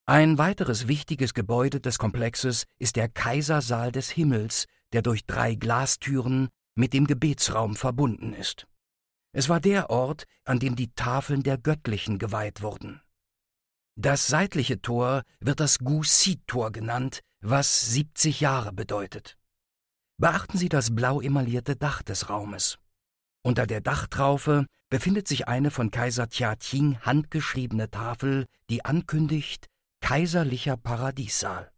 Ein weiteres wichtiges Gebäude des Komplexes ist der Kaisersaal des Himmels, der durch 3 Glastüren mit dem Gebetsraum verbunden ist. Es war der Ort, an dem die Tafeln der Göttlichen geweiht wurden. Das seitliche Tor wird das Gu-Si-Tor genannt, was 70 Jahre bedeutet. Beachten Sie das blau emaillierte Dach des Raumes. Unter der Dachtraufe befindet sich eine von Kaiser Tia-Ching handgeschriebene Tafel, die ankündigt: Kaiserlicher Paradiessaal.